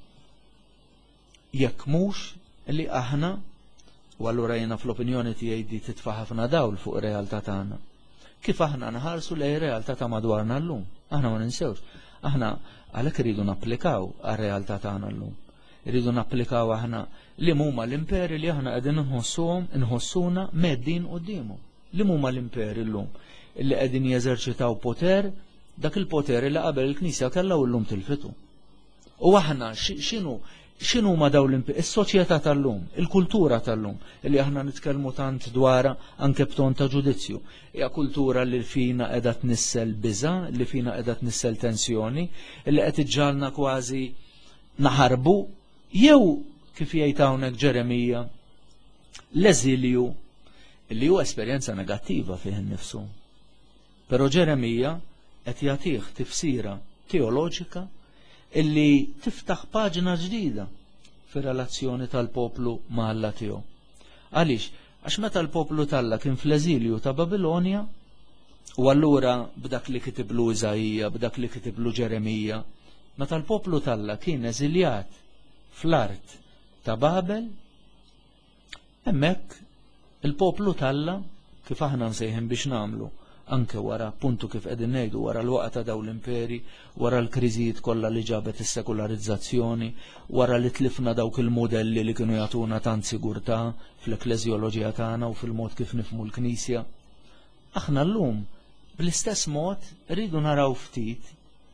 Jekk mhux li aħna, u allura jiena fl-opinjoni tiegħi di titfa' ħafna dawl fuq ir-realtà tagħna. Kif aħna nħarsu lejn realtà ta' madwarna llum. Aħna ma ninsewx. Aħna għalhekk iridu napplikaw għar-realtà tagħna llum. Iridu napplikaw aħna li huma l-imperi li aħna qegħdin inħossuna meddin qudiemhom. Li huma l-imperi llum illi qegħdin jeżerċitaw poter, dak il-poter li qabel il-Knisja kellha u llum tilfitu. U aħna x'inhu ma daw l-imperi, is-soċjetà tal-lum, il-kultura tal-lum, li aħna nitkellmu tant dwarha anke b'ton ta' ġudizzju. Hija kultura li fina qiegħda tnissel biża', li fina qiegħda tnissel tensjoni, li qed iġġalna kważi naħarbu, jew kif jgħid hawnhekk Ġeremija l-eżilju li huwa esperjenza negattiva fih innifsu. Però Ġeremija qed jagħtih tifsira teoloġika illi tiftaħ paġna ġdida fir-relazzjoni tal-poplu ma' Alla tiegħu. Għaliex? Għax meta l-poplu talla kien fl-eżilju ta' Babilonja, u allura b'dak li kitiblu Iżajja, b'dak li kitiblu Ġeremija, meta l-poplu talla kien eżiljat fl-art ta' Babel, hemmhekk Il-poplu Talla kif aħna nsejħin biex nagħmlu anke wara appuntu kif qegħdin ngħidu wara l-waqgħa ta' dawn l-imperi, wara l-kriżijiet kollha li ġabet is-sekularizzazzjoni, wara li tlifna dawk il-modelli li kienu jagħtuna tant sigurtà fl-ekleżjoloġija tagħna u fil-mod kif nifhmu l-Knisja. Aħna llum bl-istess mod rridu naraw ftit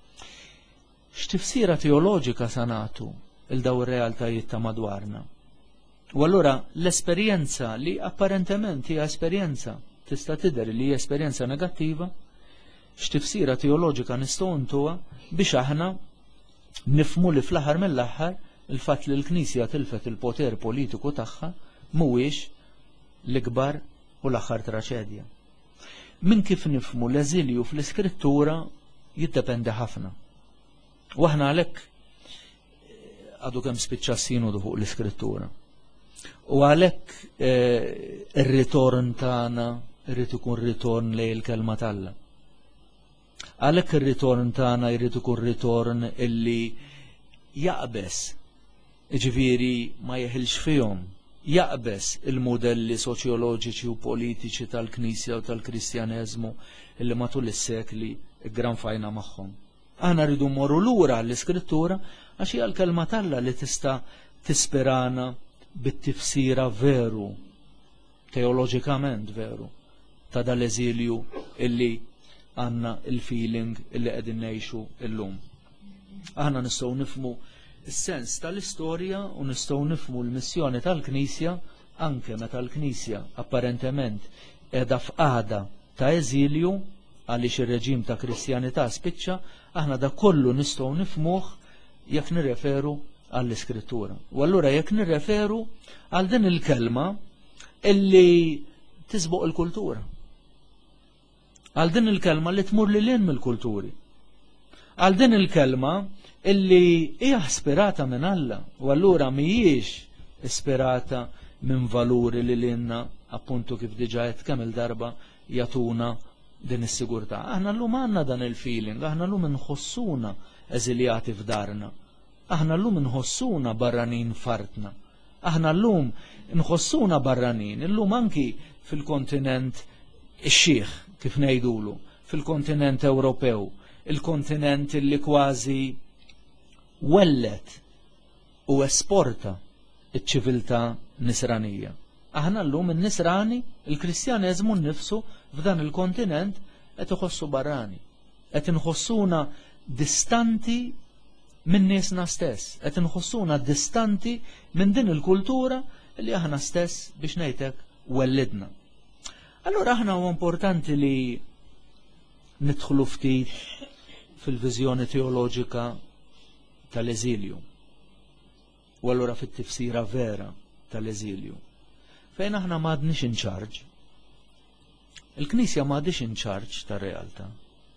x'tifsira teoloġika sa nagħtu il daw ir-realtajiet ta' madwarna. U allura l-esperjenza li apparentement hija esperjenza tista' tidher li hija esperjenza negattiva, x'tifsira teoloġika nistgħu ntuha biex aħna nifhmu li fl-aħħar mill-aħħar il-fatt li l-Knisja tilfet il-poter politiku tagħha mhuwiex l-ikbar u l-aħħar traċedja. Min kif nifhmu l-eżilju fl-Iskrittura jiddependi ħafna. U aħna għalhekk għadu kemm spiċċa s-sinu fuq l-Iskrittura. U għalhekk ir-ritorn tagħna irrid ikun ritorn lejn il-kelma talla. Għalhekk ir-ritorn tagħna jrid ikun ritorn illi jaqbes, ġifieri ma jeħilx fihom, jaqbes il-modelli soċjoloġiċi u politiċi tal-Knisja u tal-Kristjaneżmu illi matul is-sekli ggranfajna magħhom. Aħna rridu mmorru lura għall-Iskrittura għax hija l-kelma talla li tista' tispirana bit-tifsira veru, teoloġikament veru, ta' dal-eżilju illi għanna il-feeling illi qegħdin ngħixu illum. Aħna nistgħu nifhmu s-sens tal-istorja u nistgħu nifhmu l-missjoni tal-Knisja anke meta l-Knisja apparentement qiegħda f'qagħda ta' eżilju għaliex ir-reġim ta' Kristjanità spiċċa, aħna da kollu nistgħu nifhmuh jekk nirreferu għall-Iskrittura. U allura jekk nirreferu għal din il-kelma illi tisbuq il-kultura. Għal din il-kelma li tmur li lin mill-kulturi. Għal din il-kelma illi hija ispirata minn Alla u allura mhijiex ispirata minn valuri li linna appuntu kif diġà qed kemm il-darba jagħtuna din is-sigurtà. Aħna llum għandna dan il-feeling, aħna llum inħossuna eżiljati f'darna. Aħna llum inħossuna barranin fartna. Aħna llum inħossuna barranin, illum anki fil-kontinent ix-xieħ kif ngħidulu, fil-kontinent Ewropew, il-kontinent li kważi wellet u esporta iċ-ċiviltà nisranija. Aħna llum in-nisrani, il-Kristjaneżmu nnifsu f'dan il-kontinent qed iħossu barrani, qed inħossuna distanti minn niesna stess, qed inħossuna distanti minn din il-kultura li aħna stess biex ngħidlek wellidna. Allura aħna huwa importanti li nidħlu ftit fil-viżjoni teoloġika tal-eżilju. U allura fit-tifsira vera tal-eżilju. Fejn aħna m'għadniex in charge. Il-Knisja m'għadix in charge tar-realtà.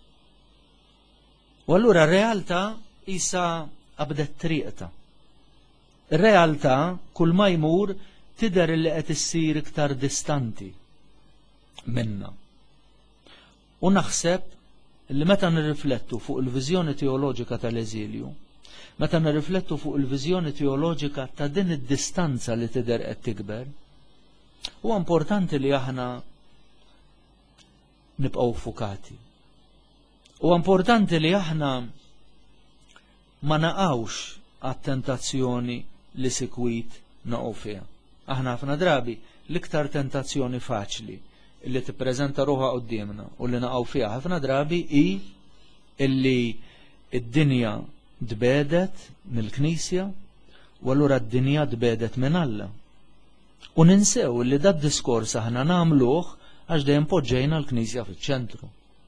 U allura r-realtà isa qabdet triqta. Ir-realtà kull ma jmur tidher li qed issir iktar distanti minna. U naħseb li meta nirriflettu fuq il-viżjoni teoloġika tal-eżilju, meta nirriflettu fuq il-viżjoni teoloġika ta' din id-distanza li tidher qed tikber, huwa importanti li aħna nibqgħu fukati. Huwa importanti li aħna ma naqgħux għat-tentazzjoni li sikwit naqgħu fiha. Aħna ħafna drabi l-iktar tentazzjoni faċli illi tippreżenta ruħha qudiemna u li naqgħu fiha ħafna drabi hi illi id-dinja dbedet mill-Knisja u allura d-dinja dbedet minn Alla. U ninsew li dat diskors aħna nagħmluh għax dejjem poġġejna l-Knisja fiċ-ċentru.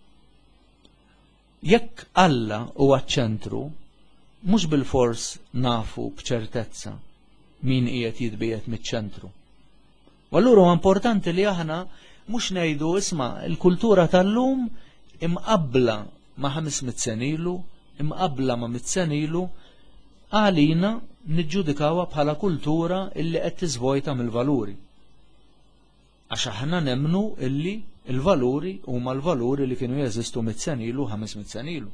Jekk Alla huwa ċ-ċentru, mhux bil-fors nafu b'ċertezza min qiegħed jitbiet miċ-ċentru. U allura huwa importanti li aħna mhux ngħidu isma' il-kultura tal-lum imqabbla ma' 500 sen ilu, imqabbla ma' 100 sen ilu, għalina niġġudikawha bħala kultura illi qed tiżvojta mill-valuri. Għax aħna nemmnu illi il-valuri huma l-valuri li kienu jeżistu 100 sen ilu, 500 sen ilu.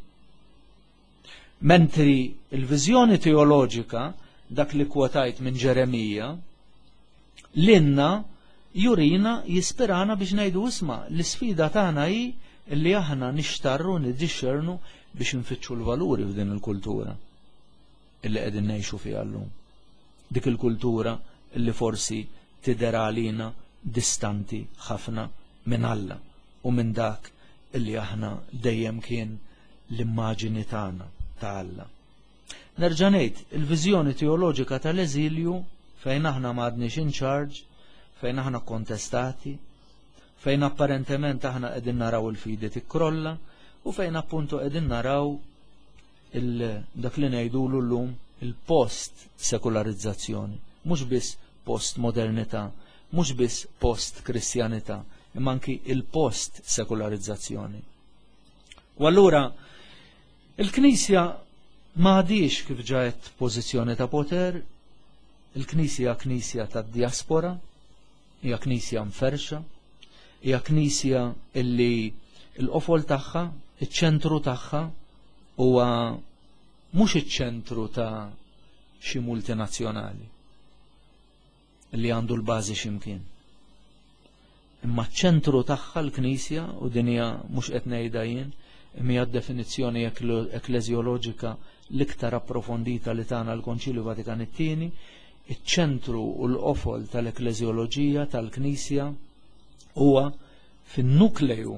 Mentri il-viżjoni teoloġika dak li kwotajt minn Ġeremija l-inna jurina jispirana biex ngħidu isma' l-isfida tagħna hi li aħna nixtarru niddixxernu biex nfittxu l-valuri f'din il-kultura illi qegħdin ngħixu fiha llum. Dik il-kultura illi forsi tidher għalina distanti ħafna minn Alla u minn dak illi aħna dejjem kien l-immaġini tagħna ta' Alla. Nerġa' ngħid, il-viżjoni teoloġika tal-eżilju fejn aħna m'għadniex in charge, fejn aħna kontestati, fejn apparentement aħna qegħdin naraw il-fidi tikkrolla u fejn appuntu qegħdin naraw dak li ngħidulu llum il-post sekularizzazzjoni, mhux biss post modernità, mhux biss post kristjanità, imma anki il-post sekularizzazzjoni. U allura il-Knisja m'għadix kif ġaet pożizzjoni ta' poter, il-Knisja knisja tad-diaspora, hija Knisja mferxa, hija Knisja illi l-qofol tagħha, iċ-ċentru tagħha huwa mhux iċ-ċentru ta' xi multinazzjonali li għandu l-bażi x'imkien. Imma ċ-ċentru tagħha l-Knisja u din hija mhux qed ngħidha jien, imma d-definizzjoni ekleżjoloġika l-iktar approfondita li tagħna l-Konċilju Vatikan it-Tieni, iċ-ċentru u l-qofol tal-ekleżjoloġija tal-Knisja huwa fin-nukleju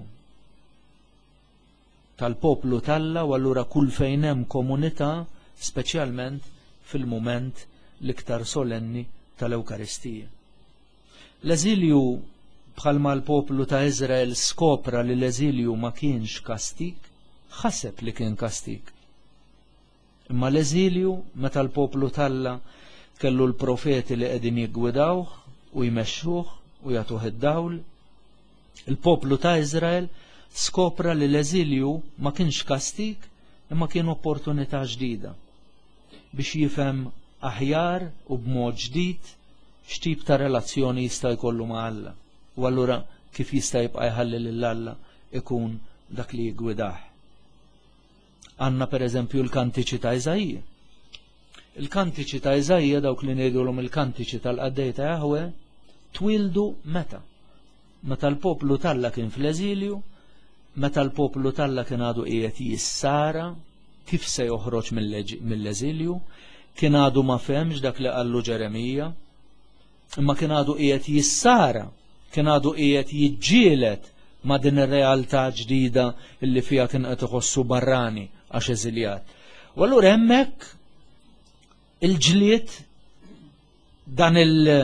tal-poplu talla u allura kull fejn hemm komunità, speċjalment fil-mument l-iktar solenni tal-Ewkaristija. L-eżilju bħalma l-poplu ta' Iżrael skopra li l-eżilju ma kienx kastik, ħaseb li kien kastik. Imma l-eżilju meta l-poplu talla kellu l-profeti li qegħdin jiggwidawh u jmexxuh u jagħtuh id-dawl, il-poplu ta' Iżrael skopra li l-eżilju ma kienx kastik imma kien opportunità ġdida biex jifhem aħjar u b'mod ġdid x'tip ta' relazzjoni jista' jkollu ma' Alla u allura kif jista' jibqa' jħalli lil Alla ikun dak li jgwidah. Għandna pereżempju l-kantiċi ta' Iżajja. Il-kantiċi ta' Iżajja dawk li ngħidulhom il-kantiċi tal-qaddej ta' Jahwe twildu meta? Meta l-poplu talla kien fl-eżilju, meta l-poplu talla kien għadu qiegħed jissara kif se joħroġ mill-eżilju, kien għadu ma femx dak li qallu Ġeremija, imma kien għadu qiegħed jissara, kien għadu qiegħed jiġġielet ma' din ir-realtà ġdida illi fiha kien qed iħossu barrani għax eżiljat. U allura hemmhekk il-ġlied dan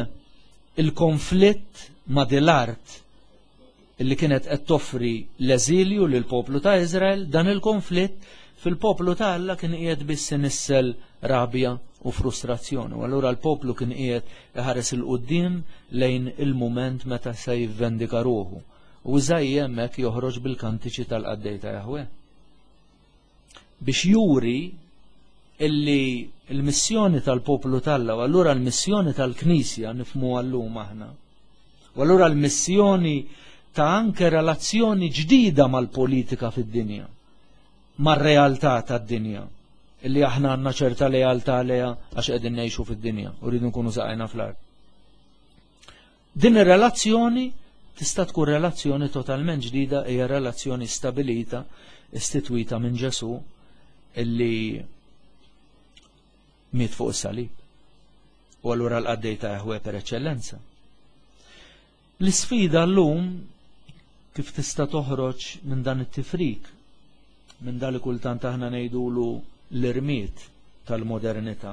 il-konflitt ma' dil-art illi kienet qed toffri l-eżilju lil poplu ta' Iżrael, dan il-konflitt fil-poplu ta' Alla kien qiegħed biss inissel rabja u frustrazzjoni. U allura l-poplu kien qiegħed iħares il-qudiem lejn il-mument meta se jivvendika ruħu. U Iżajja hemmhekk joħroġ bil-kantiċi tal-qaddej ta' Jahwe. Biex juri illi l-missjoni tal-poplu talla u allura l-missjoni tal-Knisja nifhmu llum aħna. U allura l-missjoni ta' anke relazzjoni ġdida mal-politika fid-dinja, mar-realtà tad-dinja, illi aħna għandna ċerta lealtà għaliha għax qegħdin ngħixu fid-dinja u rridu nkunu saqajna fl-art. Din ir-relazzjoni tista' tkun relazzjoni totalment ġdida, hija relazzjoni stabilita, istitwita minn Ġesu illi miet fuq is-salib. U allura l-qaddej ta' Jahwe per eċċellenza. L-isfida llum kif tista' toħroġ minn dan it-tifrik, minn dan li kultant aħna ngħidulu l-irmiet tal-modernità.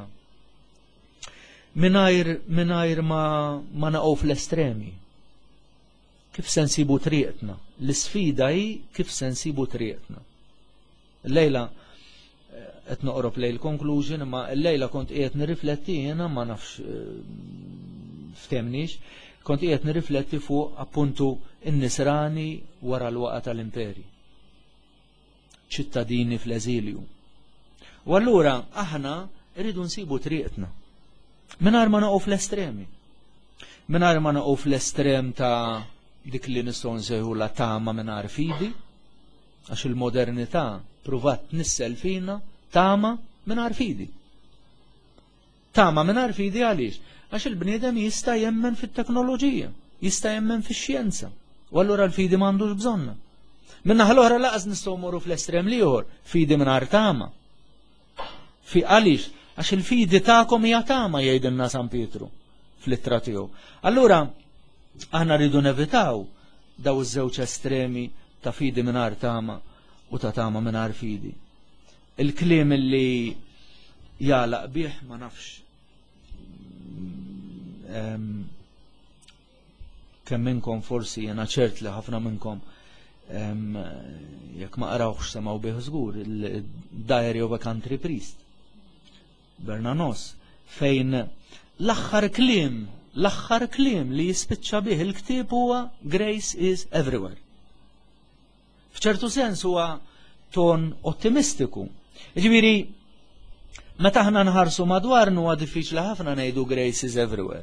Mingħajr ma naqgħu fl-estremi. Kif se nsibu triqtna? L-isfida hi kif se nsibu triqtna. Llejla qed noqrob lejn conclusion, imma llejla kont qiegħed nirrifletti jiena ma nafx ftemniex, kont qiegħed nirrifletti fuq appuntu in-nisrani wara l-waqa tal-imperi. ċittadini fl-eżilju. U allura aħna rridu nsibu triqtna. Mingħajr ma naqgħu fl-estremi. Mingħajr ma naqgħu fl-estrem ta' dik li nistgħu nsejħula tama mingħajr fidi, għax il-modernità pruvat nissel fina tama mingħajr fidi. Tama mingħajr fidi għaliex? Għax il-bniedem jista' jemmen fit-teknoloġija, jista' jemmen fix-xjenza. U allura l-fidi m'għandux bżonna. Minna ħal-oħra laqas nistgħu mmorru fl-estrem liħor, fidi mingħajr tama. Fi għaliex, għax il-fidi tagħkom hija tama jgħidilna San Pietru fl-ittra tiegħu. Allura aħna rridu nevitaw daw iż-żewġ estremi ta' fidi mingħajr tama u ta' tama mingħajr fidi. Il-kliem li jalaq bih ma nafx kemm minnkom forsi jiena ċert li ħafna minnkom jekk ma qarawx semgħu bih żgur il-Diary of a Country Priest Bernanos fejn l-aħħar kliem li jispiċċa bih il-ktieb huwa Grace is everywhere. F'ċertu sens huwa ton ottimistiku. Ġifieri meta aħna nħarsu madwarna huwa diffiċli ħafna ngħidu Grace is everywhere.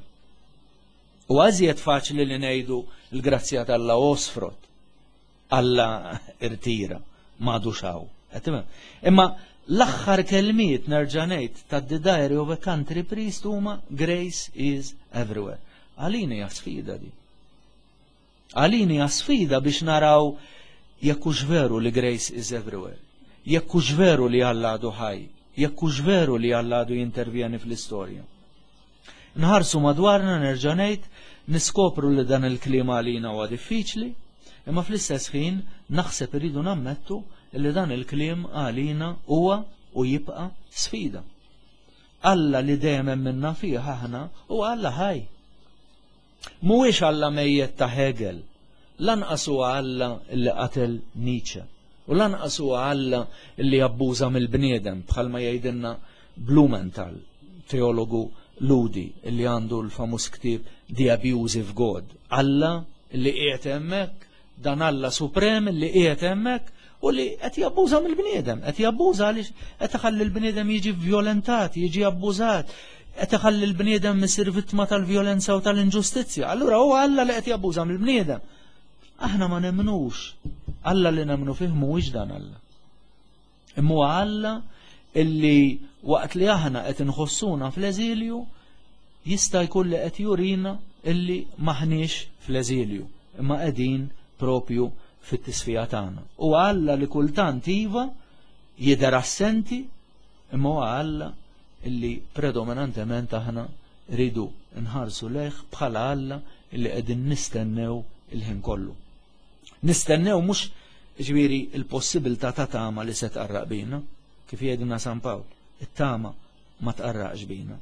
U għażjed faċli li ngħidu l-grazzja tal-Alla osfrot. Alla irtira, madu xaw. Imma l-aħħar kelmiet nerġa' ngħid tad-The Diary of a Country Priest huma Grace is everywhere. Għalini hija sfida di. Għalini hija sfida biex naraw jekk hux veru li Grace is everywhere. Jekk hux veru li Alla għadu ħaj. Jekk hux veru li Alla għadu jintervjeni fl-istorja. Nħarsu madwarna nerġa' ngħid niskopru li dan il-kliem għalina huwa diffiċli, imma fl-istess ħin naħseb iridu nammettu li dan il-kliem għalina huwa u jibqa' sfida. Alla li dejjem minna fih aħna huwa Alla ħaj. Mhuwiex Alla mejjed ta' Hegel, lanqas huwa Alla li qatel Nietzsche, u lanqas huwa Alla li abbuża mill-bniedem bħalma jgħidilna Blumenthal, teologu Ludi, li għandu l-famuż ktieb The Abusive God. Alla li qiegħed hemmhekk, dan Alla suprem li qiegħed hemmhekk u li qed jabbuża mill-bniedem, qed jabbuża għaliex qed iħalli l-bniedem jiġi vjolentat, jiġi abbużat, qed iħalli l-bniedem isir vittma tal-vjolenza u tal-inġustizzja. Allura huwa Alla li qed jabbuża mill-bniedem. Aħna ma nemnux. Alla li nemnu fih mhuwiex dan Alla. Imma huwa Alla illi waqt li aħna qed inħossuna fl-eżilju jista' jkun li qed jurina illi maħniex fl-eżilju, imma qegħdin propju fit-tisfija tagħna. U Alla li kultant iva jidher assenti, imma huwa Alla illi predominantement aħna ridu nħarsu lejh bħala Alla illi qegħdin nistennew il-ħin kollu. Nistennew mhux ġifieri il-possibilità ta' tama li se tqarraq bina, kif jgħidilna San Pawl, it-tama ma tqarraqx bina.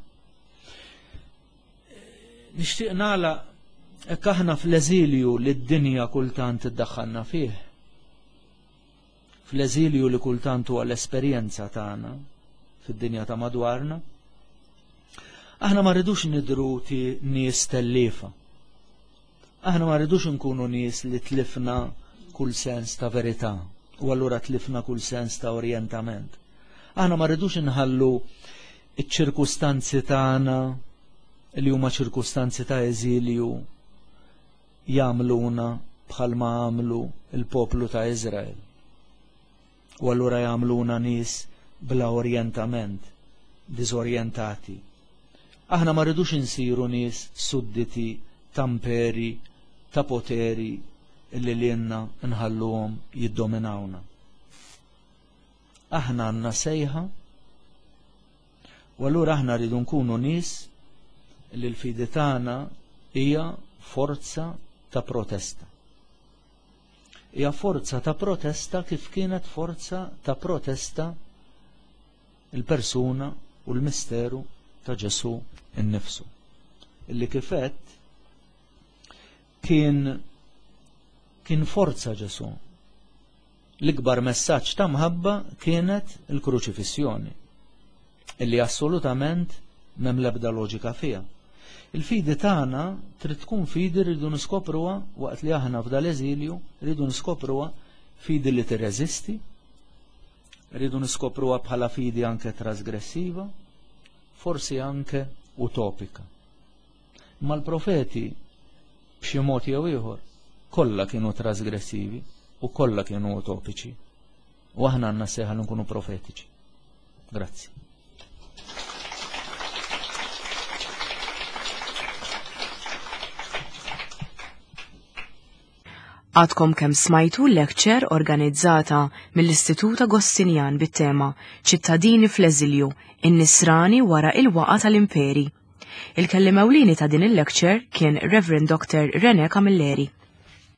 Nixtieq nagħlaq hekk aħna fl-eżilju li d-dinja kultant iddaħħalna fih. Fl-eżilju li kultant huwa l-esperjenza tagħna fid-dinja ta' madwarna. Aħna ma rridux nidru nies telliefa. Aħna ma rridux nkunu nies li tlifna kull sens ta' verità u allura tlifna kull sens ta' orjentament. Aħna ma rridux inħallu iċ-ċirkustanzi tagħna li huma ċirkustanzi ta' eżilju jagħmluna bħalma għamlu il-poplu ta' Iżrael. U allura jagħmluna nies bla orjentament, diżorjentati. Aħna ma rridux insiru nies sudditi tamperi ta' poteri illi lilna nħalluhom jiddominawna. Aħna għandna sejħa u allura aħna rridu nkunu nies li l-fidi tagħna hija forza ta' protesta. Hija forza ta' protesta kif kienet forza ta' protesta il-persuna u l-misteru ta' Ġesu innifsu. Illi kifet kien forza Ġesu. L-ikbar messaġġ ta' mħabba kienet il-kruċifissjoni, illi assolutament m'hemm l-ebda loġika fiha. Il-fidi tagħna trid tkun fidi rridu niskopruha waqt li aħna f'dal eżilju, rridu niskopruha fidi li tirreżisti, rridu niskopruha bħala fidi anke trasgressiva, forsi anke utopika. Ma l-profeti b'xi mod jew ieħor kollha kienu trasgressivi u kollha kienu utopiċi. U aħna għandna seħħa li nkunu profetiċi. Grazzi. Għadkom kemm smajtu lecture organizzata mill-Istitut Agostinjan bit-tema ċittadini fl-eżilju, in-nisrani wara il-waqa tal-imperi. Il-kelliem ewlieni ta' din il-lecture kien Reverend Dr. René Camilleri.